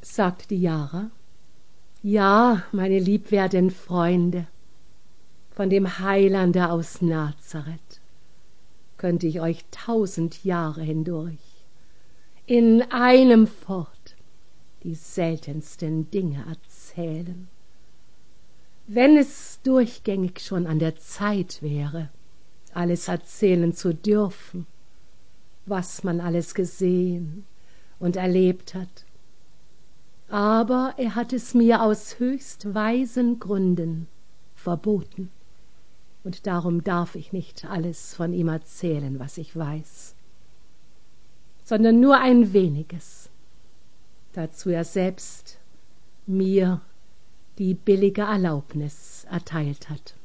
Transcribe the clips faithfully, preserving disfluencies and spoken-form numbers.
sagt die Jara. Ja, meine liebwerten Freunde, von dem Heilande aus Nazareth könnte ich euch tausend Jahre hindurch in einem fort die seltensten Dinge erzählen. Wenn es durchgängig schon an der Zeit wäre, alles erzählen zu dürfen, was man alles gesehen und erlebt hat. Aber er hat es mir aus höchst weisen Gründen verboten, und darum darf ich nicht alles von ihm erzählen, was ich weiß, sondern nur ein weniges, dazu er selbst mir die billige Erlaubnis erteilt hat.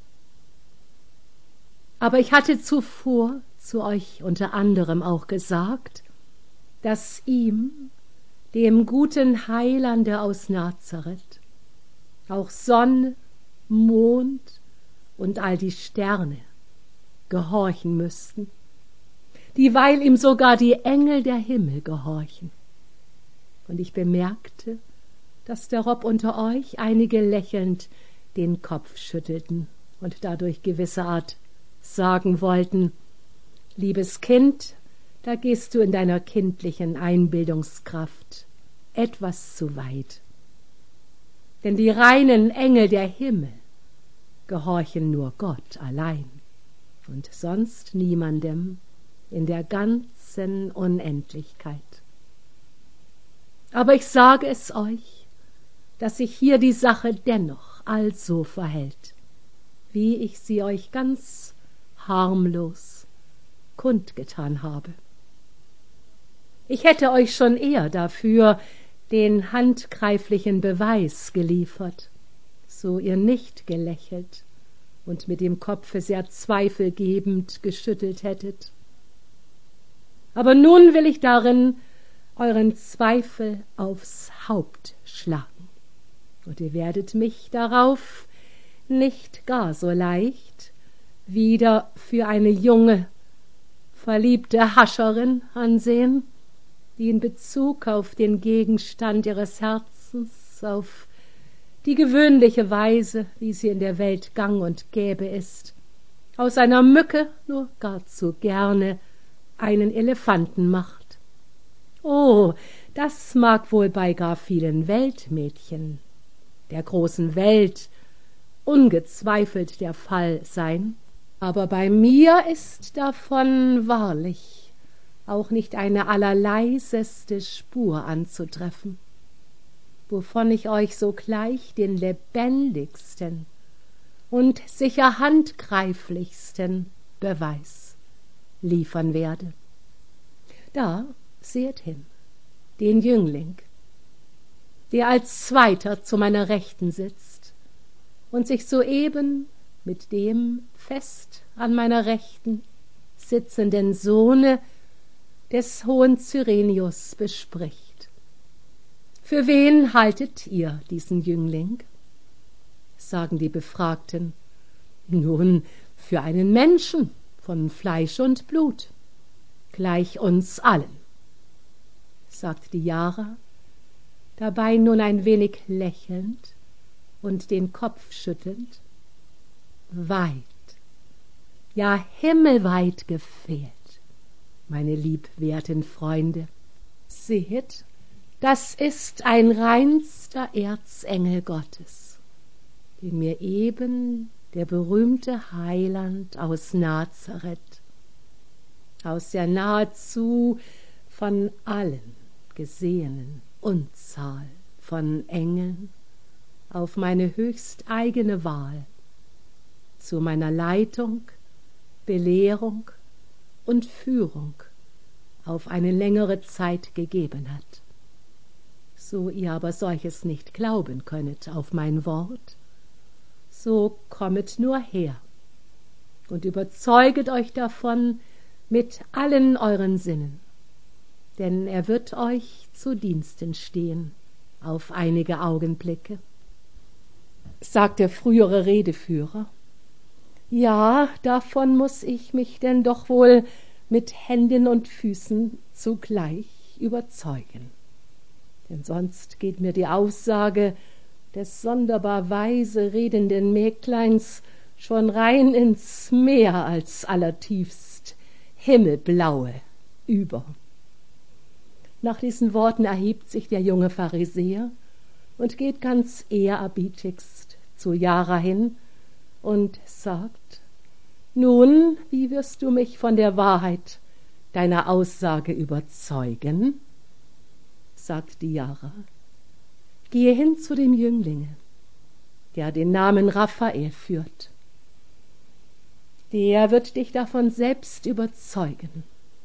Aber ich hatte zuvor zu euch unter anderem auch gesagt, dass ihm, dem guten Heilande aus Nazareth, auch Sonne, Mond und all die Sterne gehorchen müssten, dieweil ihm sogar die Engel der Himmel gehorchen. Und ich bemerkte, dass darob unter euch einige lächelnd den Kopf schüttelten und dadurch gewisse Art sagen wollten: Liebes Kind, da gehst du in deiner kindlichen Einbildungskraft etwas zu weit. Denn die reinen Engel der Himmel gehorchen nur Gott allein und sonst niemandem in der ganzen Unendlichkeit. Aber ich sage es euch, dass sich hier die Sache dennoch also verhält, wie ich sie euch ganz harmlos kundgetan habe. Ich hätte euch schon eher dafür den handgreiflichen Beweis geliefert, so ihr nicht gelächelt und mit dem Kopfe sehr zweifelgebend geschüttelt hättet. Aber nun will ich darin euren Zweifel aufs Haupt schlagen, und ihr werdet mich darauf nicht gar so leicht wieder für eine junge, verliebte Hascherin ansehen, die in Bezug auf den Gegenstand ihres Herzens, auf die gewöhnliche Weise, wie sie in der Welt gang und gäbe ist, aus einer Mücke nur gar zu gerne einen Elefanten macht. Oh, das mag wohl bei gar vielen Weltmädchen der großen Welt ungezweifelt der Fall sein, aber bei mir ist davon wahrlich auch nicht eine allerleiseste Spur anzutreffen, wovon ich euch sogleich den lebendigsten und sicher handgreiflichsten Beweis liefern werde. Da seht hin, den Jüngling, der als Zweiter zu meiner Rechten sitzt und sich soeben mit dem fest an meiner Rechten sitzenden Sohne des hohen Cyrenius bespricht. Für wen haltet ihr diesen Jüngling? Sagen die Befragten. Nun, für einen Menschen von Fleisch und Blut, gleich uns allen, sagt die Jara, dabei nun ein wenig lächelnd und den Kopf schüttelnd. Weit, ja himmelweit gefehlt, meine liebwerten Freunde. Seht, das ist ein reinster Erzengel Gottes, den mir eben der berühmte Heiland aus Nazareth, aus der nahezu von allen gesehenen Unzahl von Engeln, auf meine höchst eigene Wahl zu meiner Leitung, Belehrung und Führung auf eine längere Zeit gegeben hat. So ihr aber solches nicht glauben könnet auf mein Wort, so kommet nur her und überzeuget euch davon mit allen euren Sinnen, denn er wird euch zu Diensten stehen auf einige Augenblicke. Sagt der frühere Redeführer, ja, davon muß ich mich denn doch wohl mit Händen und Füßen zugleich überzeugen. denn sonst geht mir die Aussage des sonderbar weise redenden Mägdleins schon rein ins Meer als allertiefst himmelblaue über. Nach diesen Worten erhebt sich der junge Pharisäer und geht ganz ehrerbietigst zu Jara hin und sagt: »Nun, wie wirst du mich von der Wahrheit deiner Aussage überzeugen?« Sagt die Jara: »Gehe hin zu dem Jünglinge, der den Namen Raphael führt. Der wird dich davon selbst überzeugen.«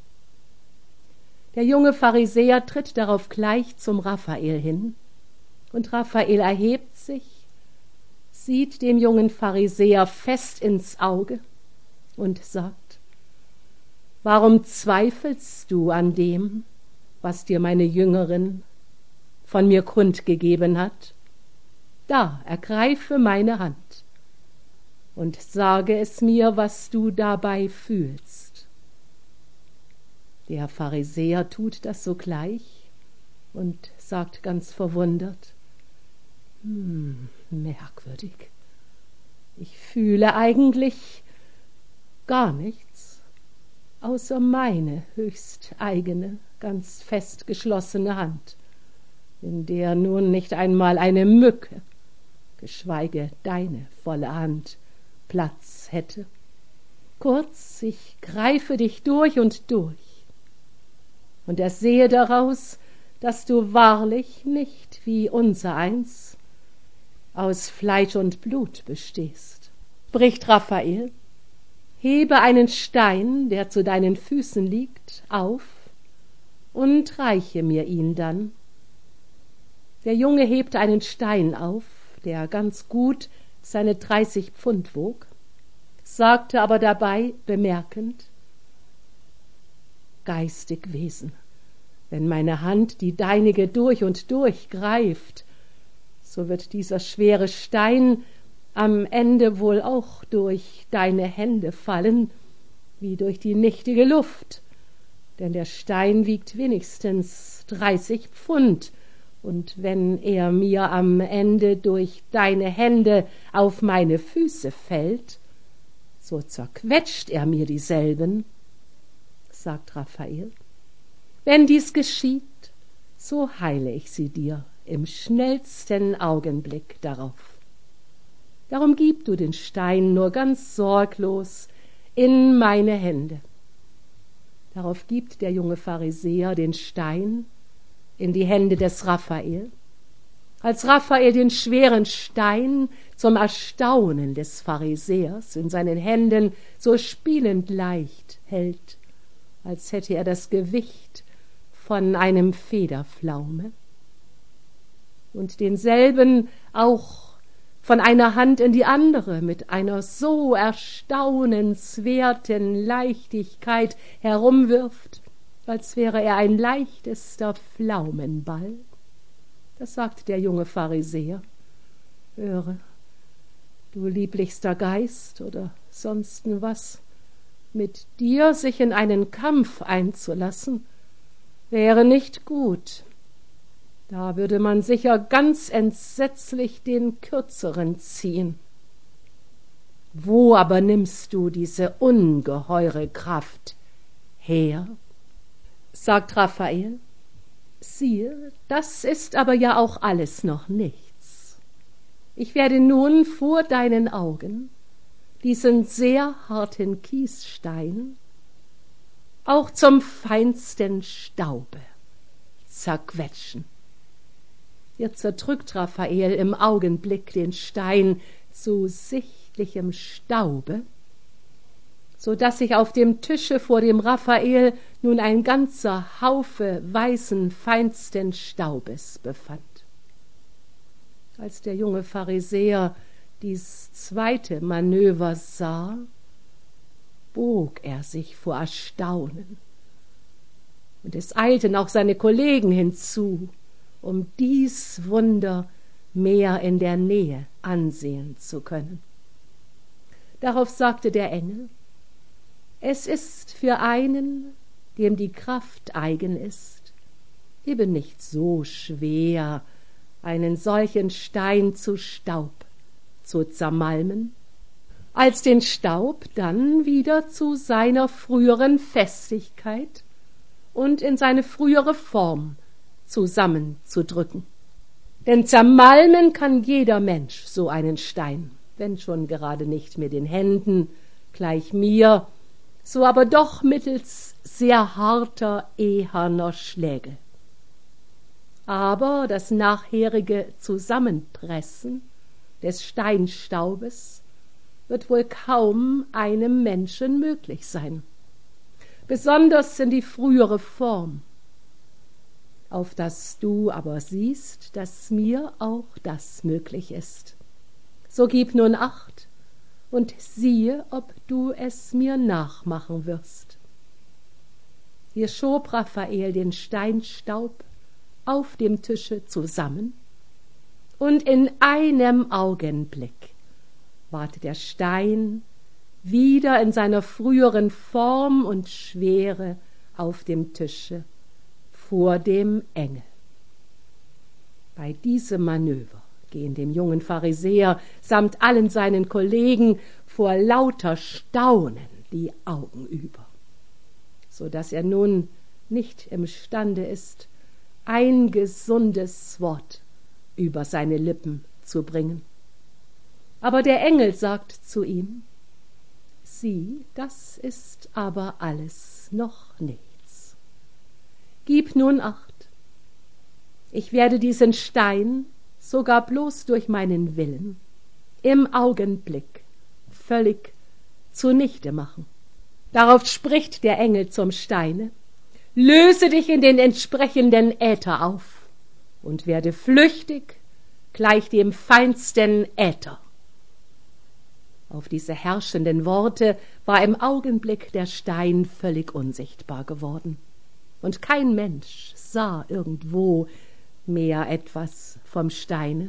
Der junge Pharisäer tritt darauf gleich zum Raphael hin, und Raphael erhebt sich, sieht dem jungen Pharisäer fest ins Auge und sagt: »Warum zweifelst du an dem, was dir meine Jüngerin von mir kundgegeben hat? Da, ergreife meine Hand und sage es mir, was du dabei fühlst.« Der Pharisäer tut das sogleich und sagt ganz verwundert: »Hm, merkwürdig. Ich fühle eigentlich gar nichts, außer meine höchst eigene, ganz fest geschlossene Hand, in der nun nicht einmal eine Mücke, geschweige deine volle Hand, Platz hätte. Kurz, ich greife dich durch und durch und ersehe daraus, dass du wahrlich nicht wie unsereins aus Fleisch und Blut bestehst.« Spricht Raphael: »Hebe einen Stein, der zu deinen Füßen liegt, auf und reiche mir ihn dann.« Der Junge hebt einen Stein auf, der ganz gut seine dreißig Pfund wog, sagte aber dabei bemerkend: »Geistig Wesen, wenn meine Hand die deinige durch und durch greift, so wird dieser schwere Stein am Ende wohl auch durch deine Hände fallen, wie durch die nichtige Luft, denn der Stein wiegt wenigstens dreißig Pfund, und wenn er mir am Ende durch deine Hände auf meine Füße fällt, so zerquetscht er mir dieselben.« Sagt Raphael: »Wenn dies geschieht, so heile ich sie dir im schnellsten Augenblick darauf. Darum gib du den Stein nur ganz sorglos in meine Hände.« Darauf gibt der junge Pharisäer den Stein in die Hände des Raphael. Als Raphael den schweren Stein zum Erstaunen des Pharisäers in seinen Händen so spielend leicht hält, als hätte er das Gewicht von einem Federpflaume, und denselben auch von einer Hand in die andere mit einer so erstaunenswerten Leichtigkeit herumwirft, als wäre er ein leichtester Pflaumenball. Das sagt der junge Pharisäer: »Höre, du lieblichster Geist oder sonsten was, mit dir sich in einen Kampf einzulassen, wäre nicht gut. Da würde man sicher ganz entsetzlich den Kürzeren ziehen. Wo aber nimmst du diese ungeheure Kraft her?« Sagt Raphael: »Siehe, das ist aber ja auch alles noch nichts. Ich werde nun vor deinen Augen diesen sehr harten Kiesstein auch zum feinsten Staube zerquetschen.« Hier zerdrückt Raphael im Augenblick den Stein zu sichtlichem Staube, so daß sich auf dem Tische vor dem Raphael nun ein ganzer Haufe weißen, feinsten Staubes befand. Als der junge Pharisäer dies zweite Manöver sah, bog er sich vor Erstaunen, und es eilten auch seine Kollegen hinzu, um dies Wunder mehr in der Nähe ansehen zu können. Darauf sagte der Engel: »Es ist für einen, dem die Kraft eigen ist, eben nicht so schwer, einen solchen Stein zu Staub zu zermalmen, als den Staub dann wieder zu seiner früheren Festigkeit und in seine frühere Form zusammenzudrücken. Denn zermalmen kann jeder Mensch so einen Stein, wenn schon gerade nicht mit den Händen, gleich mir, so aber doch mittels sehr harter, eherner Schläge. Aber das nachherige Zusammenpressen des Steinstaubes wird wohl kaum einem Menschen möglich sein, besonders in die frühere Form, auf das du aber siehst, dass mir auch das möglich ist. So gib nun Acht und siehe, ob du es mir nachmachen wirst. Hier schob Raphael den Steinstaub auf dem Tische zusammen, und in einem Augenblick ward der Stein wieder in seiner früheren Form und Schwere auf dem Tische vor dem Engel. Bei diesem Manöver gehen dem jungen Pharisäer samt allen seinen Kollegen vor lauter Staunen die Augen über, so daß er nun nicht imstande ist, ein gesundes Wort über seine Lippen zu bringen. Aber der Engel sagt zu ihm: Sieh, das ist aber alles noch nichts. Gib nun Acht. Ich werde diesen Stein sogar bloß durch meinen Willen im Augenblick völlig zunichte machen. Darauf spricht der Engel zum Steine: Löse dich in den entsprechenden Äther auf und werde flüchtig gleich dem feinsten Äther. Auf diese herrschenden Worte war im Augenblick der Stein völlig unsichtbar geworden, und kein Mensch sah irgendwo mehr etwas vom Steine.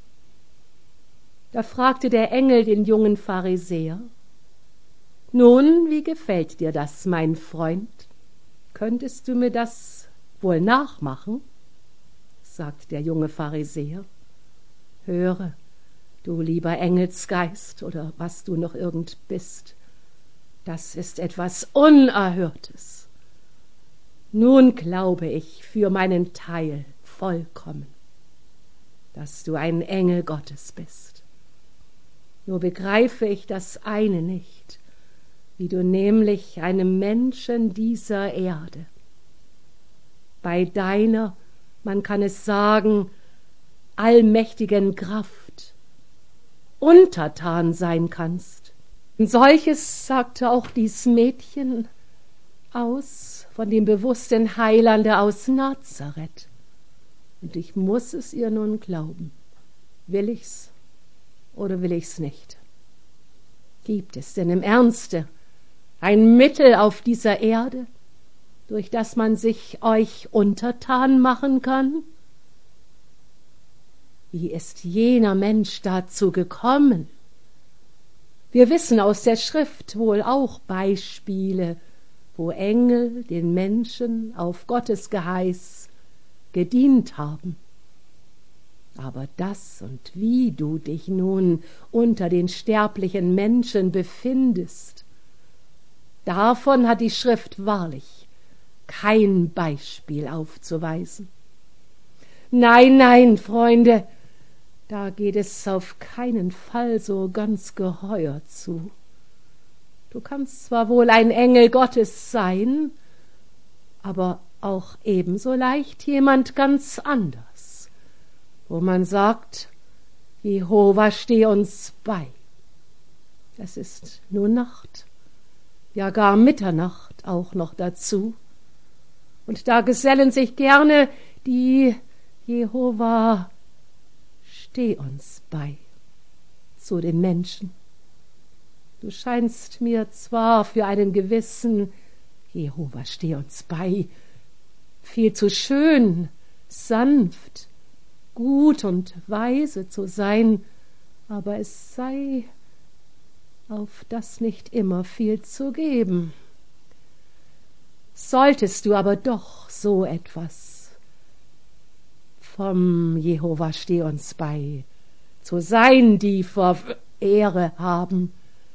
Da fragte der Engel den jungen Pharisäer: Nun, wie gefällt dir das, mein Freund? Könntest du mir das wohl nachmachen? Sagt der junge Pharisäer: Höre, du lieber Engelsgeist, oder was du noch irgend bist, das ist etwas Unerhörtes. Nun glaube ich für meinen Teil vollkommen, dass du ein Engel Gottes bist. Nur begreife ich das eine nicht, wie du nämlich einem Menschen dieser Erde bei deiner, man kann es sagen, allmächtigen Kraft untertan sein kannst. Und solches sagte auch dies Mädchen aus von dem bewussten Heilande aus Nazareth. Und ich muß es ihr nun glauben. Will ich's oder will ich's nicht? Gibt es denn im Ernste ein Mittel auf dieser Erde, durch das man sich euch untertan machen kann? Wie ist jener Mensch dazu gekommen? Wir wissen aus der Schrift wohl auch Beispiele, wo Engel den Menschen auf Gottes Geheiß gedient haben. Aber das und wie du dich nun unter den sterblichen Menschen befindest, davon hat die Schrift wahrlich kein Beispiel aufzuweisen. Nein, nein, Freunde, da geht es auf keinen Fall so ganz geheuer zu. Du kannst zwar wohl ein Engel Gottes sein, aber auch ebenso leicht jemand ganz anders, wo man sagt, Jehova steh uns bei. Es ist nur Nacht, ja gar Mitternacht auch noch dazu, und da gesellen sich gerne die Jehova steh uns bei zu den Menschen. Du scheinst mir zwar für einen gewissen Jehova steh uns bei viel zu schön, sanft, gut und weise zu sein, aber es sei auf das nicht immer viel zu geben. Solltest du aber doch so etwas vom Jehova steh uns bei, zu sein, die vor Ehre haben.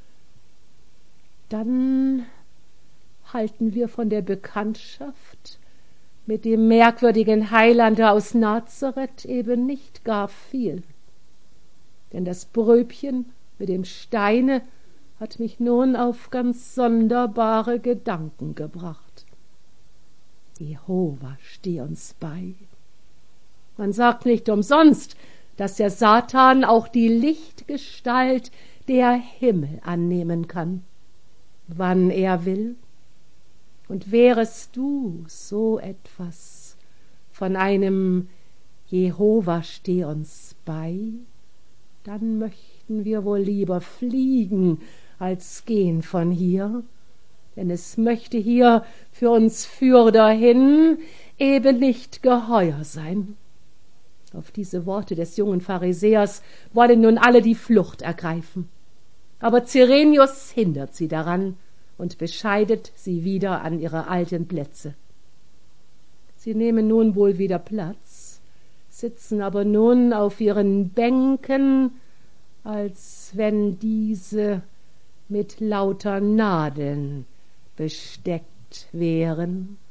Dann halten wir von der Bekanntschaft mit dem merkwürdigen Heilande aus Nazareth eben nicht gar viel. Denn das Bröbchen mit dem Steine hat mich nun auf ganz sonderbare Gedanken gebracht. Jehova steh uns bei. Man sagt nicht umsonst, dass der Satan auch die Lichtgestalt der Himmel annehmen kann, wann er will. Und wärest du so etwas von einem Jehova steh uns bei, dann möchten wir wohl lieber fliegen, als gehen von hier, denn es möchte hier für uns fürderhin eben nicht geheuer sein. Auf diese Worte des jungen Pharisäers wollen nun alle die Flucht ergreifen. Aber Cyrenius hindert sie daran und bescheidet sie wieder an ihre alten Plätze. Sie nehmen nun wohl wieder Platz, sitzen aber nun auf ihren Bänken, als wenn diese mit lauter Nadeln besteckt wären.